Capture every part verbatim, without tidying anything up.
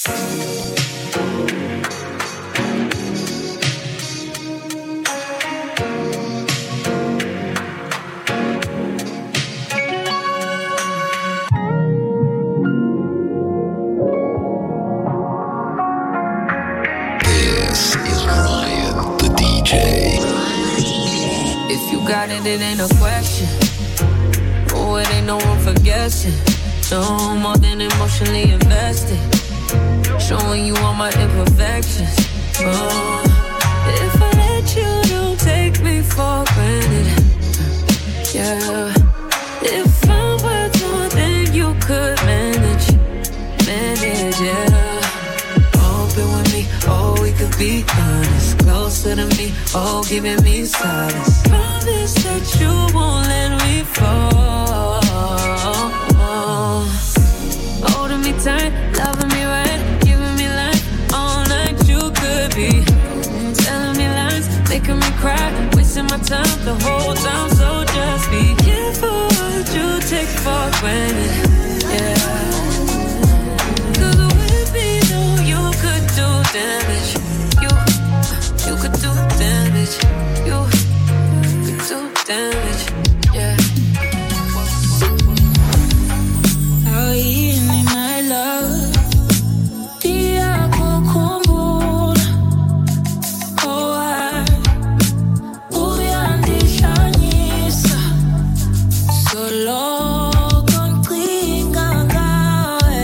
It ain't a question. Oh, it ain't no room for guessing. No more than emotionally invested. Showing you all my imperfections. Oh, if I let you, don't take me for granted. Yeah. If I'm worth more than you could manage, manage, yeah. Open with me, oh, we could be honest. Closer to me, oh, giving me silence. Promise that you won't let me fall. Holding me tight, loving me right, giving me life all night. You could be telling me lies, making me cry, wasting my time the whole time. So just be careful what you take for granted. Yeah. Cause with me, no, you could do damage. You, you could do damage. You could do damage. Yeah. Oh, easy, my love. Dia kukumbula. Oh, I uyandishanyisa. Solo konkinga ngawe.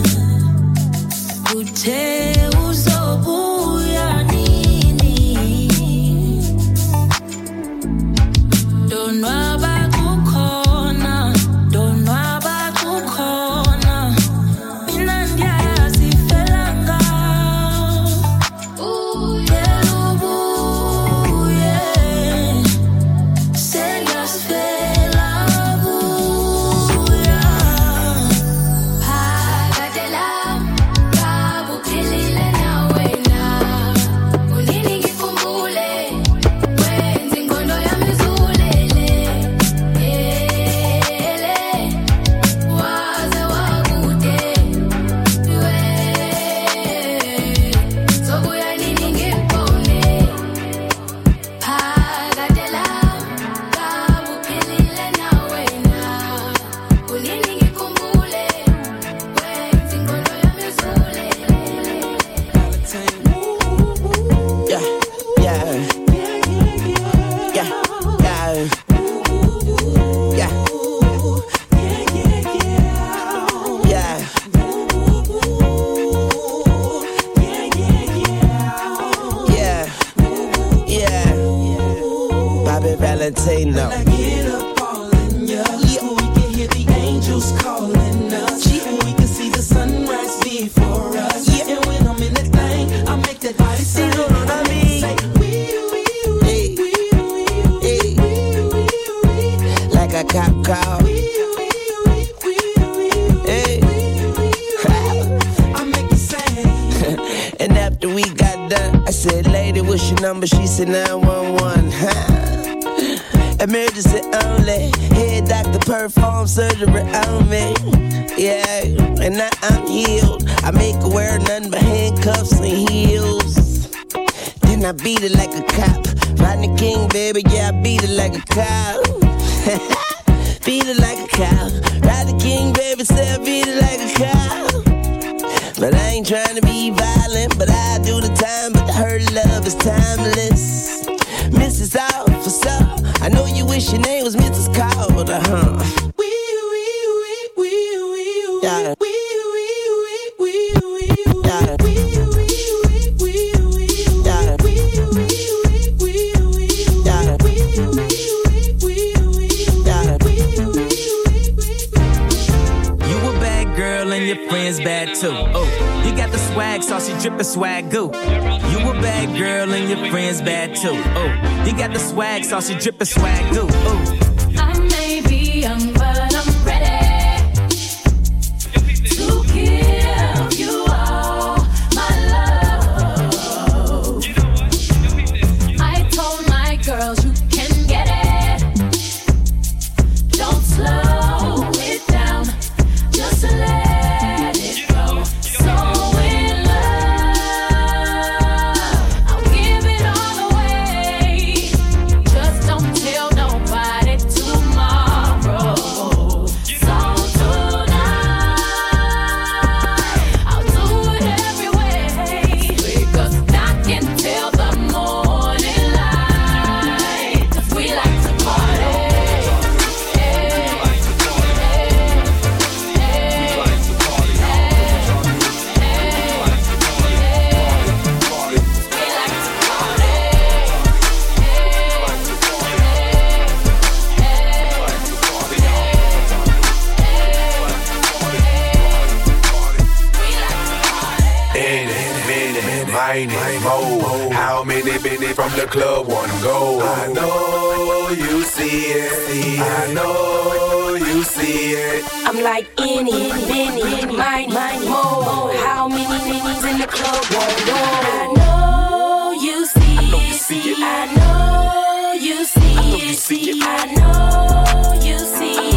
Uthe uzobuya nini. Donwaba kukhona, donwaba kukhona. Mina ndiyazifela ngawe. Uye ubuye, sengiyasifela buya. Phakade lami, ngabe uphilile nawe na? Kunini ngikhumbule, wenza ingqondo yami izulele. Ele, waze wakude, we. Sobuya nini ngikubone? Phakade lami, ngabe uphilile nawe na? Kunini ngikhumbule, wenza ingqondo yami izulele. Yeah, yeah, yeah, yeah, yeah, yeah, yeah, Bobby Valentino. When I get up all in ya, we can hear the angels calling us, and we can see the sunrise before us. And when I'm in that thing, I make that body say, You know what I mean? say, wee, wee, Hey, wee, wee, hey, wee, wee, wee, like a cop call. wee, wee, wee, wee, wee, Hey. I make it sing. And after we got done, I said, lady, what's your number? She said nine one one. Emergency only. Head doctor perform surgery on me. Yeah, and now I'm healed. I make her wear nothing but handcuffs and heels. Then I beat it like a cop. Rodney King, baby, yeah, I beat it like a cop. Beat it like a cop. Rodney King, baby, say I beat it like a cop. But I ain't trying to be violent, but I do the time, but her love is timeless. Missus Officer, I know you wish your name was Missus Calder, huh? Wee, wee, wee, wee, wee, Yeah. wee, wee, wee, wee, wee, Yeah. wee, wee, wee, wee, wee, Yeah. wee, wee, wee, wee, Yeah. wee, wee, wee, Yeah. You a bad girl and your friends bad too. Oh, you got the swag, saucy drippin' swag goo. You a bad girl and your friends bad too. Oh, you got the swag, saucy drippin' swag goo. Oh. I may be young, but I'm ready to give you all my love. I told my girls you can get it. Don't slow it down, just let it go. So in mine it, mo. How many been from the club wanna go? I know you see it, I know you see it. I'm like any, many, mine, mine, mo. How many niggas in the club wanna go? I know you see it, I know you see it, I know you see it.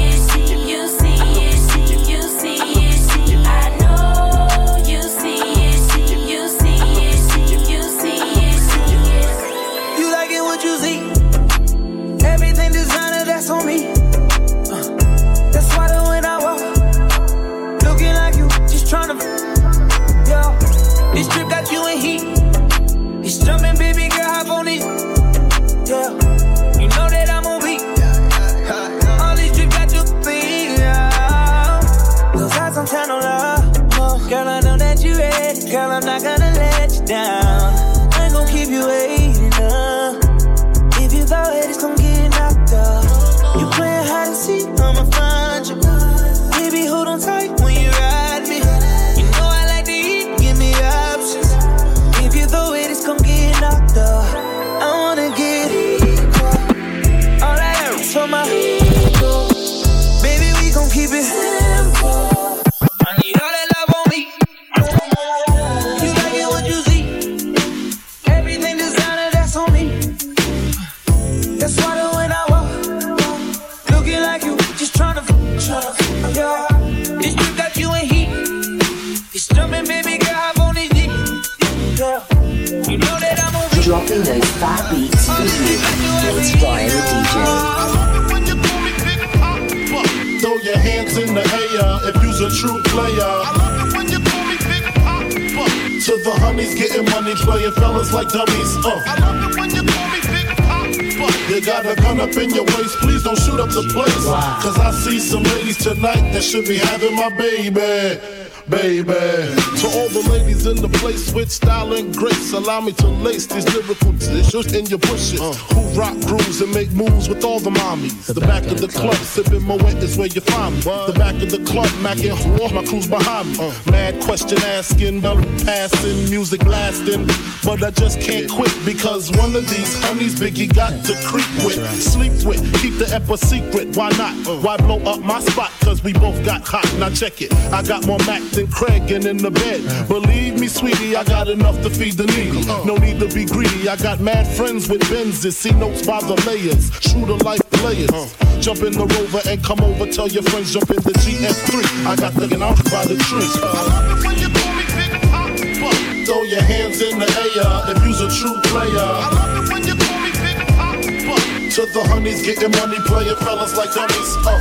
On me, uh, that's why the when I walk, looking like you, just tryna, yeah. This trip got you in heat. It's jumping, baby girl, hop on it, yeah. You know that I'm on beat. All these trips got you clean, yeah. Those eyes I'm tryna love, oh, girl, I know that you ready. Girl, I'm not gonna let you down. I ain't gon' keep you waiting, uh. If you go ahead, it's gon' get knocked up. You playing hide and seek, I'ma find you. Baby, hold on tight when you ride me. You know I like to eat, give me options. If you throw it, it's gon' get knocked up. I wanna get equal. All that is for my ego. Baby, we gon' keep it simple. I need all that love on me. You like it what you see. Everything designer, that's on me. That's why the when I walk, looking like you, just tryna, tryna, yeah. This trip got you in heat. It's jumping, baby girl, hop on this deep, yeah. You know that I'm on beat. Dropping those fat beats for you. It's Ryan the D J. Throw your hands in the air if you's a true player. To the honeys getting money, playing fellas like dummies. Uh. You got a gun up in your waist, please don't shoot up the place. Wow. Cause I see some ladies tonight that should be having my baby. Baby, to all the ladies in the place with style and grace, allow me to lace these lyrical dishes in your bushes. Uh. Who rock grooves and make moves with all the mommies. The, the back, back of the club, club sipping Moet is where you find me. What? The back of the club, macking all my crew's behind me. Uh. Mad question asking, bell passing, music blasting, but I just can't quit because one of these honeys Biggie got to creep with, right. Sleep with, keep the ep a secret. Why not? Uh. Why blow up my spot? Cause we both got hot. Now check it. I got more Mac than Craig and in the bed. Uh. Believe me, sweetie, I got enough to feed the needy. Uh. No need to be greedy. I got mad friends with Benzes. See notes by the layers. True to life players. Uh. Jump in the Rover and come over. Tell your friends jump in the G F three. I got looking out by the tree. Uh. Throw your hands in the air if you's a true player. To the honeys getting money, playing fellas like dummies. Uh.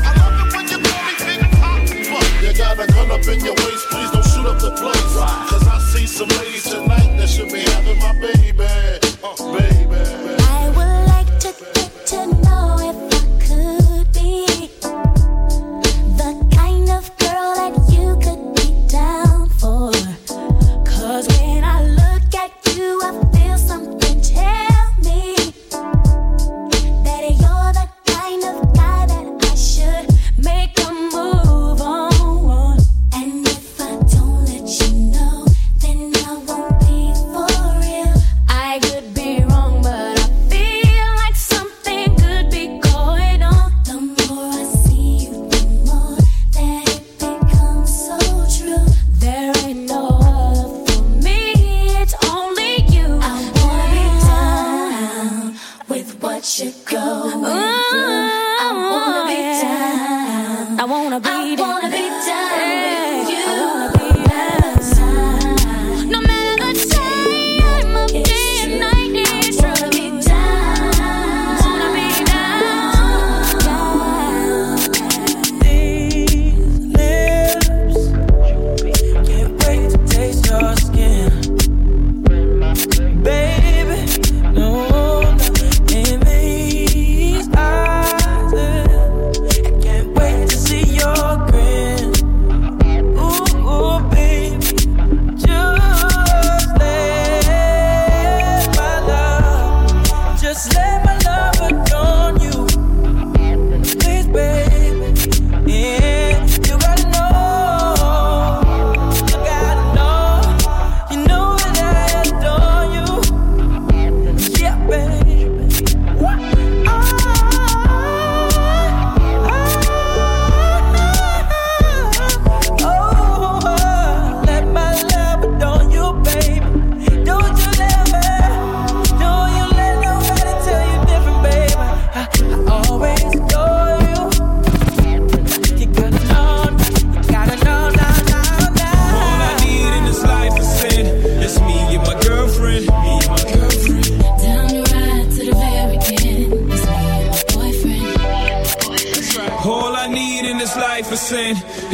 You got a gun up in your waist, please don't shoot up the place. Cause I see some ladies tonight that should be having my baby. Uh, baby. I would like to get to know if I could be the kind of girl that you could be down for. Cause when I look at you, I feel something tell me that you're the kind of guy that I should make a move on. And if I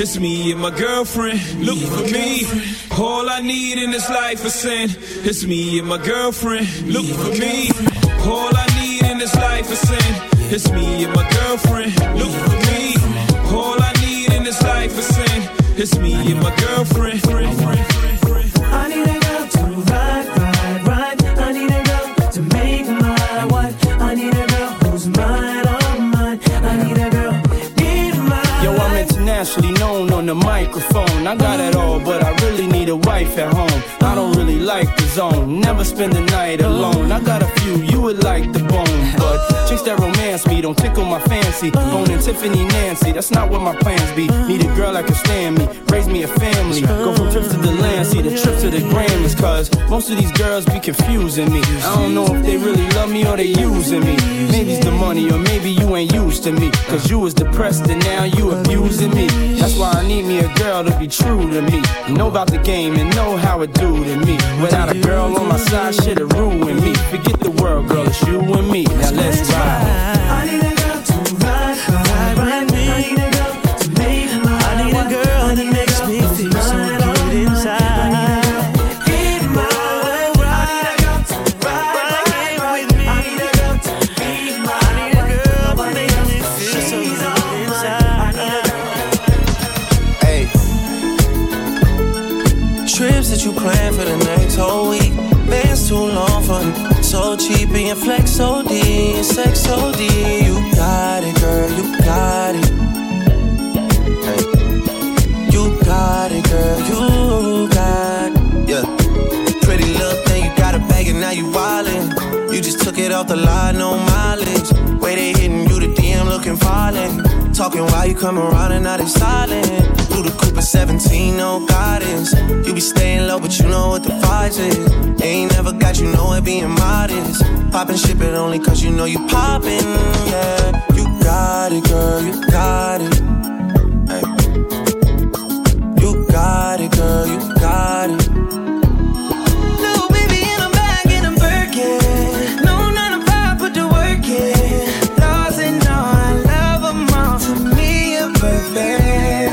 It's me and my girlfriend. Look for me. All I need in this life is sin. It's me and my girlfriend. Look for me. All I need in this life is sin. It's me and my girlfriend. Look for me. All I need in this life is sin. It's me and my girlfriend. I need a girl to ride, ride, ride. I need a girl to make my wife. I need a girl who's mine, all mine. I need a girl in my Yo, I'm internationally known on the microphone. I got it all, but I really need a wife at home. I don't really like the zone, never spend the night alone. I got a few you would like the bone, but chicks that romance me don't tickle my fancy. Owning Tiffany Nancy, that's not what my plans be. Need a girl that can stand me, raise me a family. Go from trips to the land, see the trips to the Grammys. Cause most of these girls be confusing me. I don't know if they really love me or they using me. Maybe it's the money or maybe you ain't used to me. Cause you was depressed and now you abusing me. That's why I need me a girl to be true to me. Know about the game and know how it do to me. Without a girl on my side, shit'll ruin me. Forget the world, girl, it's you and me. Now let's ride. I need a girl to ride, ride, ride me. I need a girl to make my I need a girl that makes me feel so good inside. I need a girl in my life. I need a girl to ride, ride with me. I need a girl to be my I need a girl that makes me feel so good inside. I need a girl. Hey, trips that you plan for the next whole week. Bands too long for me. So cheap and your flex so D, and sex so D. You got it, girl, you got it. Hey. You got it, girl, you got it. Yeah. Pretty little thing, you got a bag and now you wildin'. You just took it off the line, no mileage. Way they hitting you, the D M looking violent. Talking while you come around and now they silent. Through the Cooper seventeen, no guidance. You be staying low, but you know what the vibes is. Ain't never got you know it being modest. Poppin' ship it only cause you know you poppin', yeah. You got it, girl, you got it. Hey. You got it, girl, you got it. Little baby in a bag in a Birkin. No nine to five, put the work in. Lost and all, I love them all. To me, you're perfect.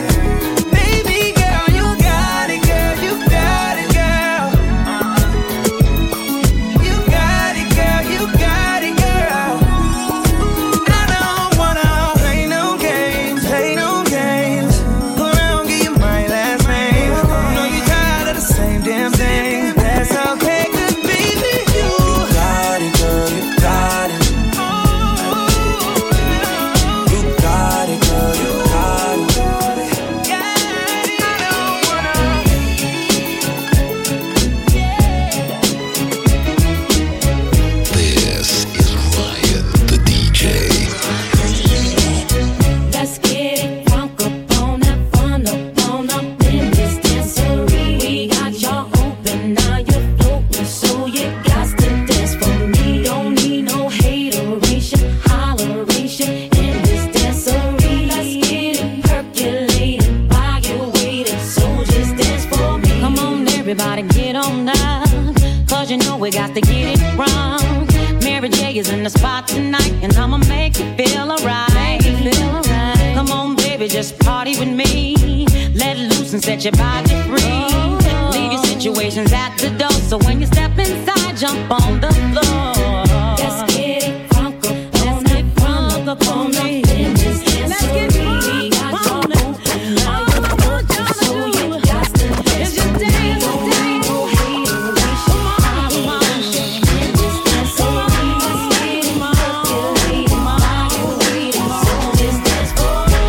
Set your body free. Leave your situations at the door. So when you step inside, jump on the floor. Let's get it crunk up. Let's get crunk up on me. Let's get crunk up on it. So you got to dance. It's your dance, dance. Come on, come on. So let's get it on. Come on, so just dance for me.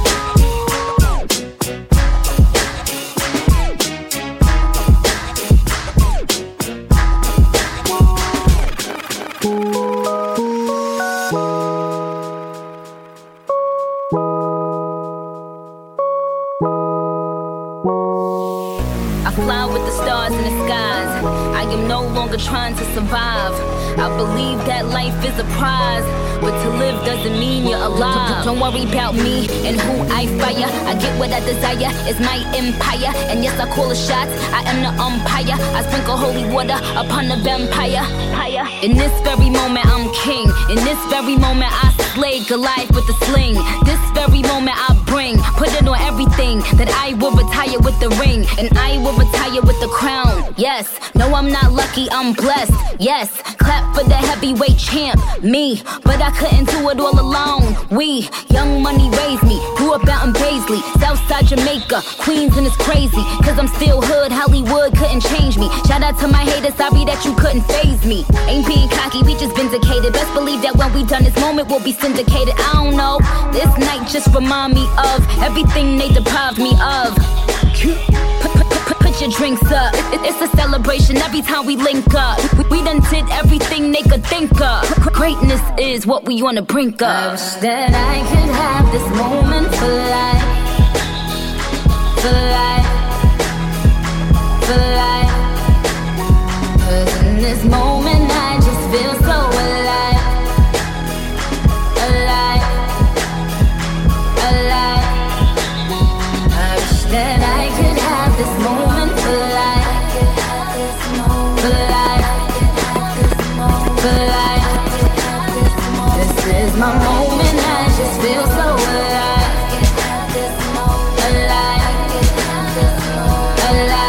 Trying to survive. I believe that life is a prize, but to live doesn't mean you're alive. Don't worry about me and who I fire. I get what I desire, it's my empire. And yes, I call the shots, I am the umpire. I sprinkle holy water upon the vampire. In this very moment I'm king. In this very moment I slay Goliath with a sling. This very moment I bring. Put it on everything, that I will retire with the ring, and I will retire with the crown. Yes, no, I'm not lucky, I'm blessed. Yes, clap for the heavyweight champ, me. But I couldn't do it all alone. We, Young Money raised me, grew up out in Paisley, Southside Jamaica, Queens, and it's crazy, cause I'm still hood, Hollywood couldn't change me. Shout out to my haters, sorry that you couldn't phase me. Ain't being cocky, we just vindicated. Best believe that when we done this moment, we'll be syndicated. I don't know, this night just remind me of everything they deprived me of. Put, put, put, put your drinks up, it, it's a celebration every time we link up. We, we done did everything they could think of. Greatness is what we on the brink of. I wish that I could have this moment for life, for life, for life. Cause in this moment I just feel so alive, alive, alive. I wish that I could have this moment for life, for life, for life. This is my moment, I just feel so alive, alive, alive.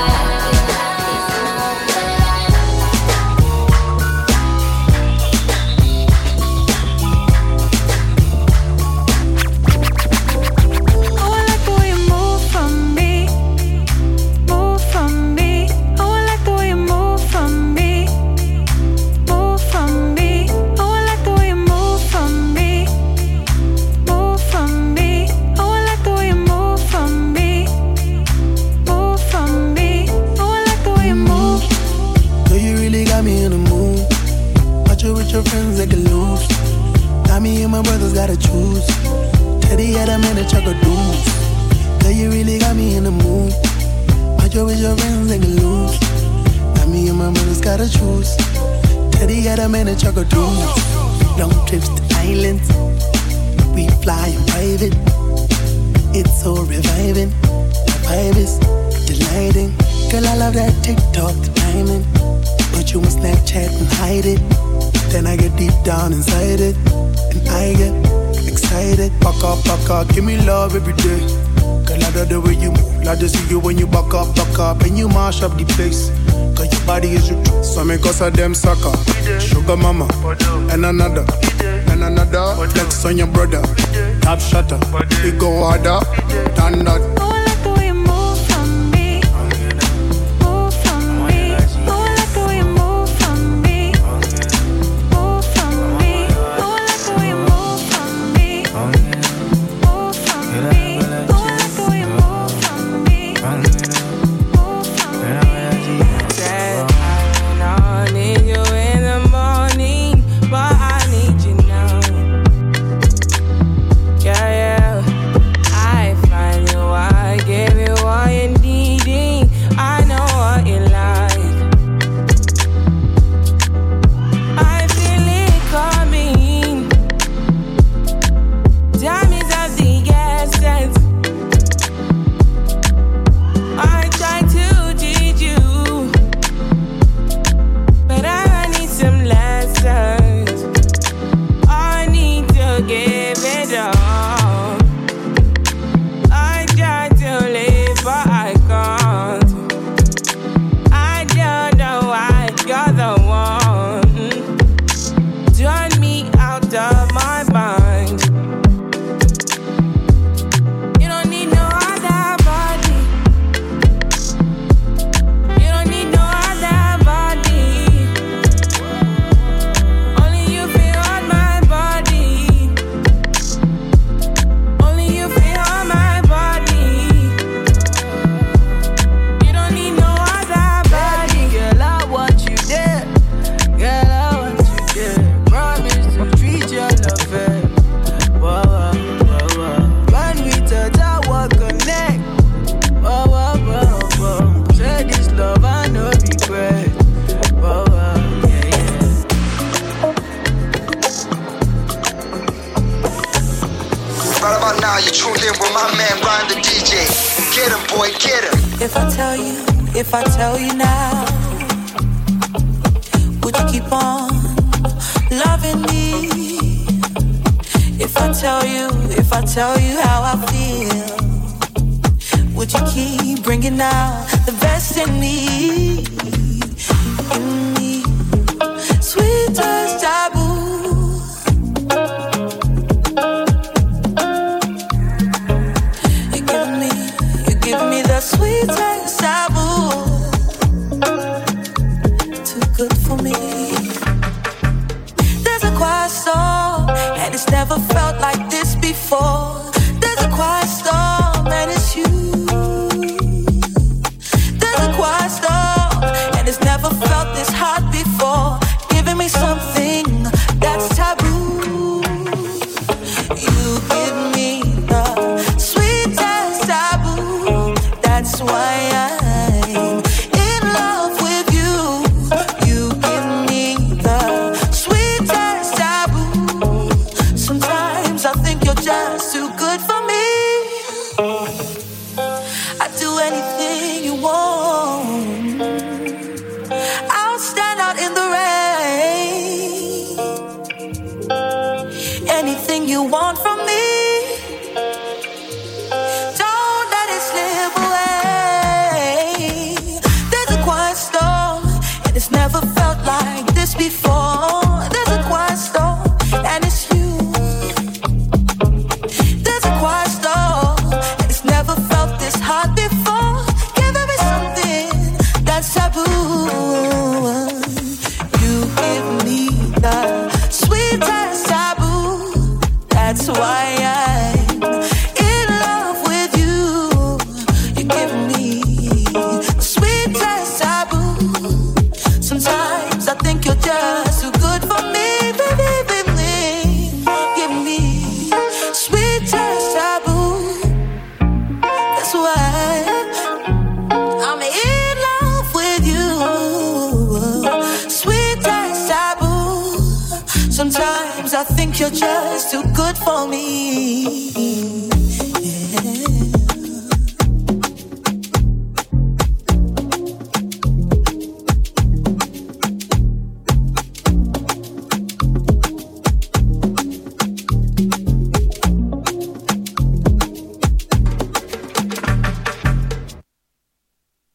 Your friends they can lose. Now me and my brothers gotta choose. Teddy had a minute, chuck a deuce. Girl, you really got me in the mood. But you with your friends they can lose. Now me and my brothers gotta choose. Teddy had a minute, chuck a deuce. Long trips to islands, we fly in private. It's so reviving. The vibe is delighting. Girl, I love that TikTok, the timing. Put you on Snapchat and hide it. Then I get deep down inside it, and I get excited. Back up, back up, give me love every day. Girl, I love the way you move. Like to see you when you back up, back up, and you mash up the place. Cause your body is your truth. So me cause of them sucker. Sugar mama, and another, and another. Flex on your brother, top shutter. We go harder than that. now you're tuned in with my man Ryan the D J. Get him, boy, get him. If I tell you, if I tell you now, would you keep on loving me? If If I tell you, if I tell you how I feel, would you keep bringing out the best in me? In me, sweet as taboo. You're giving me, you're giving me the sweet as taboo. Too good for me. There's a quiet storm, and it's never felt like this before. There's a quiet storm, and it's you. There's a quiet storm, and it's never felt this hot before. Giving me something that's taboo. You give me the sweetest taboo. That's why I'm in love with you. You give me the sweetest taboo. Sometimes I think you're just too good for me. I'd do anything you want. I'll stand out in the rain. Anything you want from me, don't let it slip away. There's a quiet storm, and it's never felt like this before. There's a quiet storm, and it's you. There's a quiet storm, and it's never felt this hot before. Giving me something that's taboo. You give me the sweetest taboo. That's why I'm in love with you. You give me the sweetest taboo. Sometimes I think you're just too good for me, baby, baby. Give me sweetest taboo. That's why I'm in love with you. Sweetest taboo. Sometimes I think you're just too good for me.